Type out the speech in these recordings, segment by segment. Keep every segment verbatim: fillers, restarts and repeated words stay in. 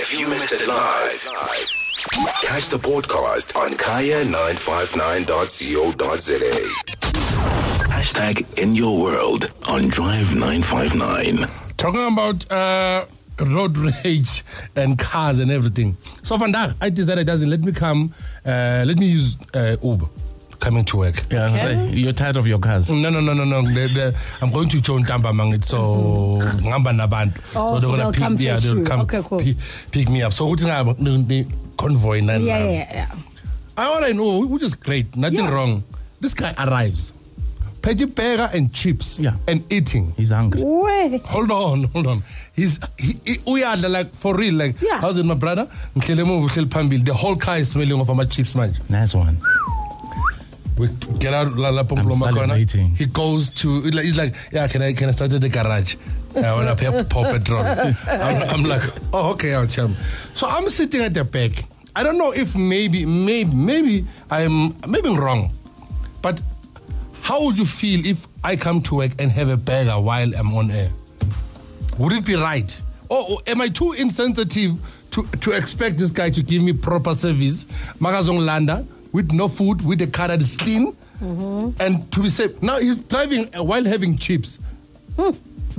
If you missed it live, catch the podcast on kaya nine five nine dot co dot za. Hashtag in your world on Drive nine five nine. Talking about uh, road rage and cars and everything. So vandaag, I decided, doesn't let me come, uh, let me use uh, Uber coming to work. Yeah, okay. You're tired of your cars. No, no, no, no, no. The, the, I'm going to John Tamba Mangit, so ngamba nabantu. Oh, so they'll come yeah, they'll come okay, cool. pick, pick me up. So what's the convoy? Yeah, yeah, yeah. All I know, which is great, nothing yeah. wrong. This guy arrives. Petty burger and chips yeah. and eating. He's hungry. Wait. Hold on, hold on. He's he, he, we are like for real, like yeah. how's it, my brother? The whole car is smelling of my chips, man. Nice one. We get out la la He goes to he's like, yeah, can I can I start at the garage? I wanna pay pour petrol. I'm, I'm like, oh okay, I'll tell him. So I'm sitting at the back. I don't know if maybe maybe maybe I'm maybe I'm wrong, but how would you feel if I come to work and have a burger while I'm on air? Would it be right? Or, or am I too insensitive to, to expect this guy to give me proper service? Magazon Landa with no food, with a car that is clean, mm-hmm. and to be safe. Now he's driving while having chips. Hmm.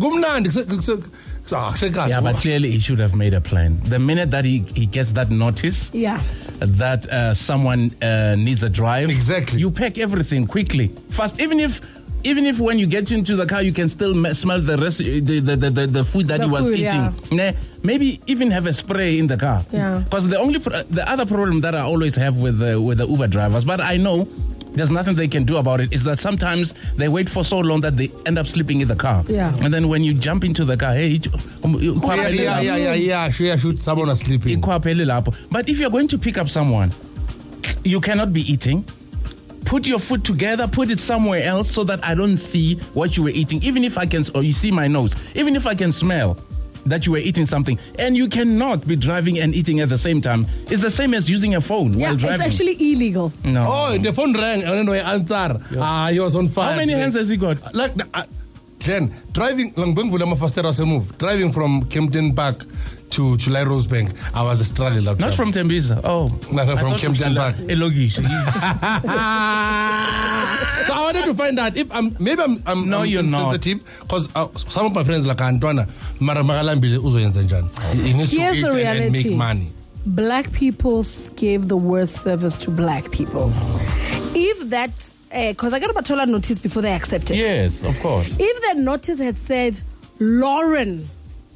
Yeah, but clearly he should have made a plan. The minute that he, he gets that notice yeah. that uh, someone uh, needs a drive, exactly. you pack everything quickly, fast. Even if even if when you get into the car, you can still m- smell the rest, the the, the, the, the food that the he was food, eating. Yeah. Maybe even have a spray in the car. Yeah. Because the only pro- the other problem that I always have with the, with the Uber drivers, but I know there's nothing they can do about it, is that sometimes they wait for so long that they end up sleeping in the car. Yeah. And then when you jump into the car, hey, yeah, yeah, yeah, yeah, yeah, yeah, sure, shoot someone is sleeping. But if you're going to pick up someone, you cannot be eating. Put your food together, put it somewhere else so that I don't see what you were eating. Even if I can, or you see my nose, even if I can smell that you were eating something, and you cannot be driving and eating at the same time. It's the same as using a phone yeah, while driving. It's actually illegal. No. Oh, the phone rang. I don't know. Answer. Yes. Ah, he was on fire. How many today. hands has he got? Like, uh, Glenn, driving. Driving from Kempton Park to to Lai Rosebank, I was a struggle. Not time. From Tembisa. Oh, no, no, from Kempton Park. So I wanted to find out if I'm maybe I'm, I'm no, I'm you're insensitive because uh, some of my friends like Antoine, Mara Magalambile Uzo Yenzenjan. He needs Here's to eat the reality. and make money. Black people gave the worst service to black people. If that, because uh, I got a Batola notice before they accepted. Yes, of course. If that notice had said Lauren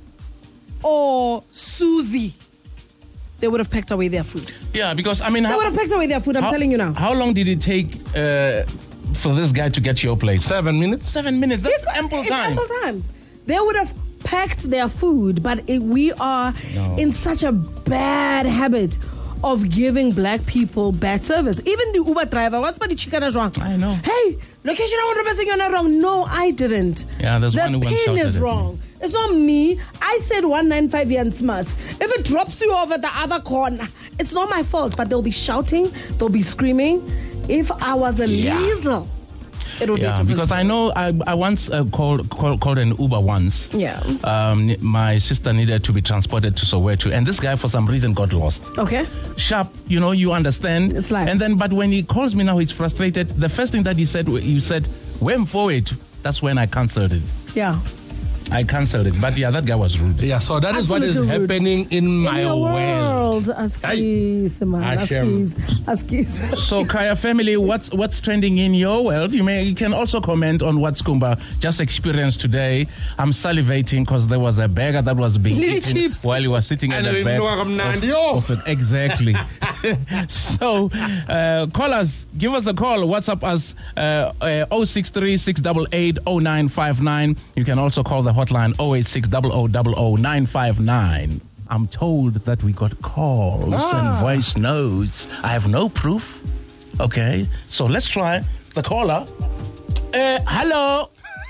or Susie, they would have packed away their food. Yeah, because I mean, they how, would have packed away their food. I'm how, telling you now. How long did it take uh, for this guy to get to your place? Seven minutes. Seven minutes. That's it's, ample it's time. Ample time. They would have packed their food, but it, we are no. in such a bad habit of giving black people bad service. Even the Uber driver, what's my chicken is wrong? I know. Hey, location I want to you're not wrong. No, I didn't. Yeah, there's the one who pin is wrong. Me. It's not me. I said one ninety-five yen smas. If it drops you over the other corner, it's not my fault. But they'll be shouting, they'll be screaming. If I was a yeah. weasel, it would yeah, be because story. I know I, I once uh, called, called called an Uber once. Yeah. Um, my sister needed to be transported to Soweto, and this guy for some reason got lost. Okay. Sharp, you know, you understand. It's like. And then, but when he calls me now, he's frustrated. The first thing that he said, you said, "When forward." That's when I cancelled it. Yeah. I cancelled it, but yeah, that guy was rude. Yeah, so that Absolutely is what is rude. happening in, in my world. Askis, man. Askis. Askis. So, Kaya family, what's what's trending in your world? You may you can also comment on what Skumba just experienced today. I'm salivating because there was a burger that was being eaten chips. while he was sitting at the back of, of it. Exactly. So, uh, call us. Give us a call. WhatsApp us uh, uh, oh six three, six eight eight, oh nine five nine. You can also call the hotline oh eight six zero zero zero zero nine five nine. I'm told that we got calls ah. and voice notes. I have no proof. Okay, so let's try the caller. Uh, hello.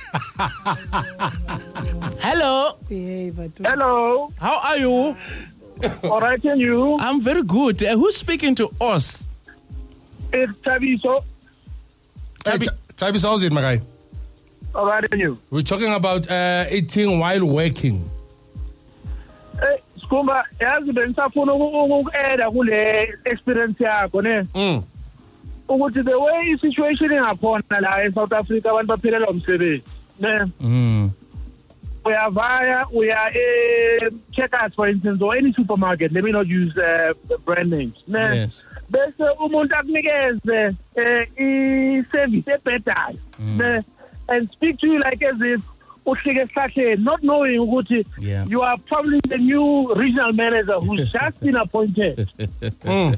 Hello. Hello. How are you? All right, and you? I'm very good. Uh, who's speaking to us? It's Tabiso. Tabi, Tabi, how's it, my guy? All right, and you? We're talking about uh, eating while working. Hey, Skumba, yazi bengisafuna uku-add kule experience yakho ne. Mm. Ukuthi the way situation ingakhona la e South Africa abantu baphelela umsebenzi ne. Mm. We are via, we are a Checkers, for instance, or any supermarket. Let me not use uh, brand names. Ne. Yes. Bese umuntu akunikeze eh i-service ebhedayo ne, and speak to you like as if uhlike esihlahleni, not knowing ukuthi Yeah. you are probably the new regional manager who's just been appointed. Mm.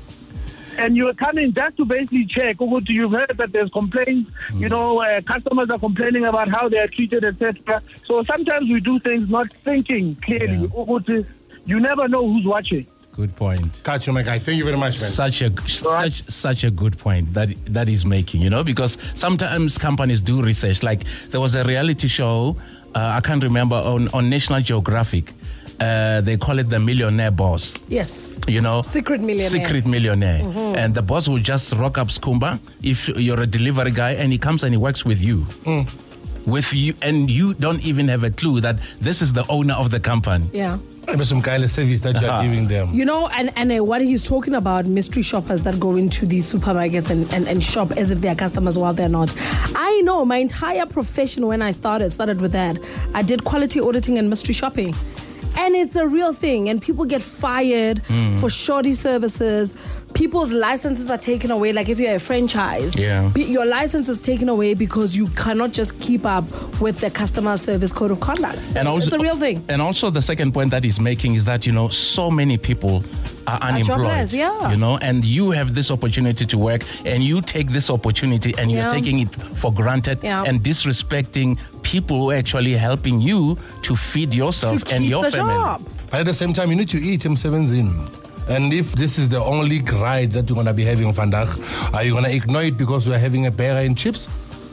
And you're coming just to basically check. You've heard that there's complaints, you know, uh, customers are complaining about how they are treated, et cetera. So sometimes we do things not thinking clearly. Yeah. You never know who's watching. Good point. Catch you, my guy. Thank you very much, man. Such a such such a good point that that is making, you know, because sometimes companies do research. Like there was a reality show, uh, I can't remember, on, on National Geographic. Uh, they call it the Millionaire Boss. Yes. You know, Secret Millionaire. Secret Millionaire. Mm-hmm. And the boss will just rock up Skumba if you're a delivery guy, and he comes and he works with you. Mm. With you, and you don't even have a clue that this is the owner of the company. Yeah. There's some kind of service that you're Uh-huh. giving them. You know, and, and uh, what he's talking about, mystery shoppers that go into these supermarkets and, and, and shop as if they're customers while they're not. I know my entire profession when I started, started with that. I did quality auditing and mystery shopping. And it's a real thing. And people get fired mm. for shoddy services. People's licenses are taken away. Like if you're a franchise, yeah. your license is taken away because you cannot just keep up with the customer service code of conduct. So and also, it's a real thing. And also the second point that he's making is that, you know, so many people are unemployed. Jobless, yeah. You know, and you have this opportunity to work, and you take this opportunity and you're Yeah. taking it for granted Yeah. and disrespecting people who are actually helping you to feed yourself To and keep your the family. job. But at the same time, you need to eat him seven in. And if this is the only ride that you're going to be having vandaag, are you going to ignore it because we're having a burger and chips?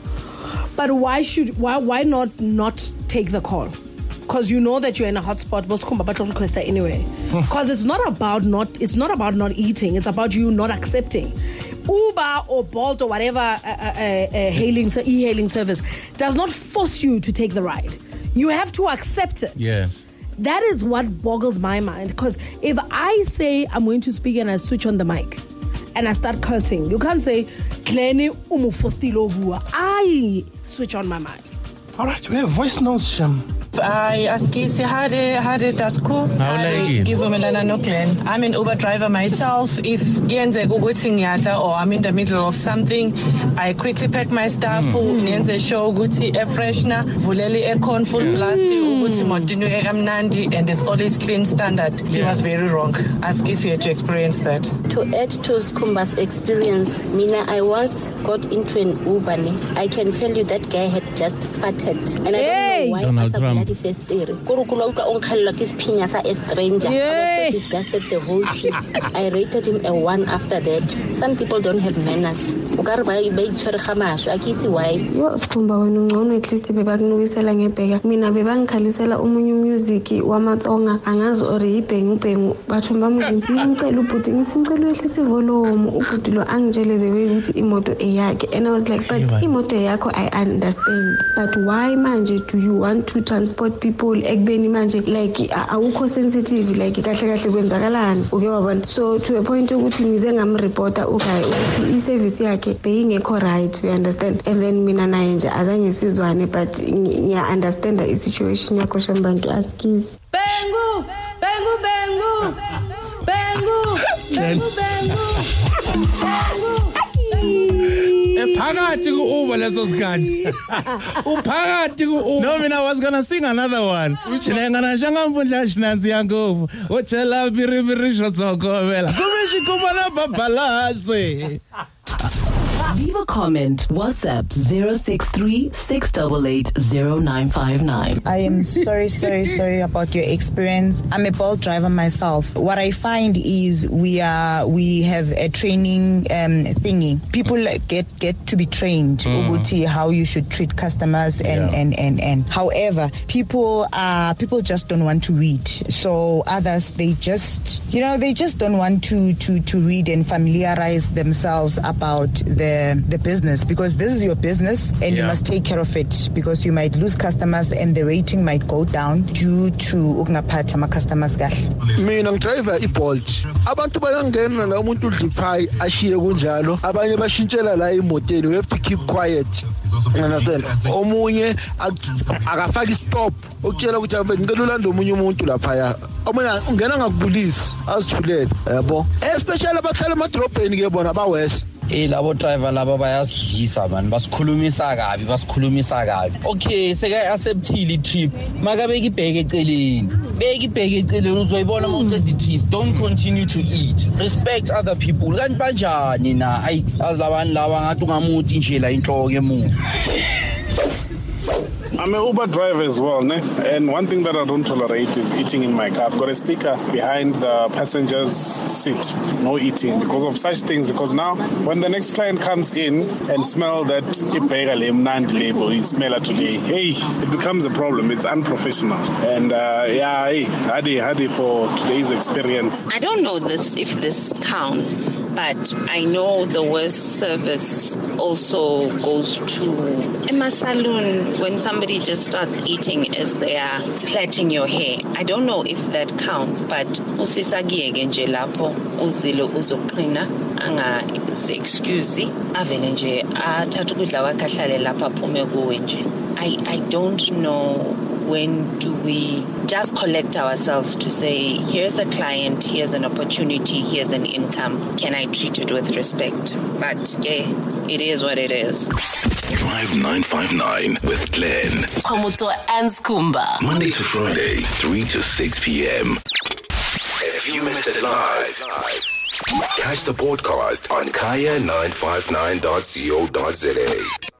But why should why why not not take the call? Because you know that you're in a hotspot, but request anyway. Because it's not about not it's not about not eating. It's about you not accepting. Uber or Bolt or whatever uh, uh, uh, hailing e-hailing service does not force you to take the ride. You have to accept it. Yes. That is what boggles my mind. Because if I say I'm going to speak and I switch on the mic and I start cursing, you can't say, Kleni umufostilo bua. I switch on my mic. All right, we have voice notes, Shem. I askisi hade hade tasku. I give umelana no Glen. I'm an Uber driver myself. If yenze ukuthi ngiyadla or I'm in the middle of something, I quickly pack my stuff. Niyenze show ukuthi air freshener, vuleli aircon full blast ukuthi modinu ekamnandi, and it's always clean standard. He was very wrong. Askisi had to experience that. To add to Skumba's experience, Mina, I once got into an Uber. I can tell you that guy had just farted, and I Hey! don't know why. Donald Trump. First year. Kurukula uka onkhalwa kisphinya sa a stranger. I was so disgusted the whole trip. I rated him a one after that. Some people don't have manners. Ukare ba ba itshwere gamasho akitsi why. Yo Skumba wena ngcono at least bebakunikisela ngebheka. Mina bebangikhalisela umunye music wamatsonga angazi ori ibhengu bhengu bathu bamuzimpi ngicela ubhuti ngithi ngicela wehlisa volume ubhuti lo angitshele the way ukuthi imoto eyakhe, and I was like, but imoto yakho I understand, but why manje do you want to transport people ekubeni manje like awukho sensitive like kahle kahle kwenzakalani uke wabona. So to a point ukuthi ngize ngamreporta okay ukuthi i-service yakhe beyingekho right, we understand, and then mina naye nje azange sizwane, but ngiya understand the situation yakho Shambantu askisi. Bengu! Bengu, bengu! Bengu! Bengu, bengu! Bengu! Phakathi ku-Uber leso sikhathi. Uphakathi ku-Uber. No, I mean, I was going to sing another one. Chinengana shangamfundla shinanzi yangovu. Ochela biri biri shotsokobela. Kumishi kumana babalase. Leave a comment. WhatsApp zero six three, six eight eight, zero nine five nine. I am sorry, sorry, sorry about your experience. I'm a Bolt driver myself. What I find is we are we have a training um, thingy. People get get to be trained mm. how you should treat customers and, yeah. and, and, and. However, people are people just don't want to read. So others they just you know they just don't want to to to read and familiarize themselves about the the the business, because this is your business and yeah. you must take care of it, because you might lose customers and the rating might go down due to ukungaphatha ama customers kahle. Mina ngidriver iBolt. Abantu bayangena la umuntu udliphayi ashiye kunjalo. Abanye bashintshela la emoteni. We have to keep quiet. Understand? Omunye akafaki stop. Ukutshela ukuthi abe ngicela ulanda omunye umuntu lapha ya. Omunye ungena ngakubulisi azithulele, yabo. Especially abahlala emadrobheni ke bona bawest. Eh labo driver laba bayasidlisa man, basikhulumisa kabi, basikhulumisa kabi. Okay, seka acceptile trip. Makabeka ibheke eceleni. Beka ibheke eceleni uzoyibona mawuqeda itrip. Don't continue to eat. Respect other people. Kanti banjani na? Ayi azabantu laba ngathi ungamuthi nje la inhloko emuntu. I'm an Uber driver as well, ne? And one thing that I don't tolerate is eating in my car. I've got a sticker behind the passenger's seat, no eating, because of such things. Because now, when the next client comes in and smell that Ipega Mnand label, he smell it today, hey, it becomes a problem. It's unprofessional. And uh, yeah, hey, hadi hadi for today's experience. I don't know this if this counts, but I know the worst service also goes to Emma Saloon when somebody just starts eating as they are plaiting your hair. I don't know if that counts, but usisagiyeke nje lapho uzilo uzoqina anga se excuse avele nje athatha ukudla kwakhe ahlale lapha aphume kuwe nje. I I don't know when do we just collect ourselves to say, here's a client, here's an opportunity, here's an income. Can I treat it with respect? But yeah, it is what it is. Drive nine five nine with Glenn. Khomotso and Skumba. Monday to Friday, three to six p.m. If you missed it live, catch the podcast on kaya nine five nine dot co dot za.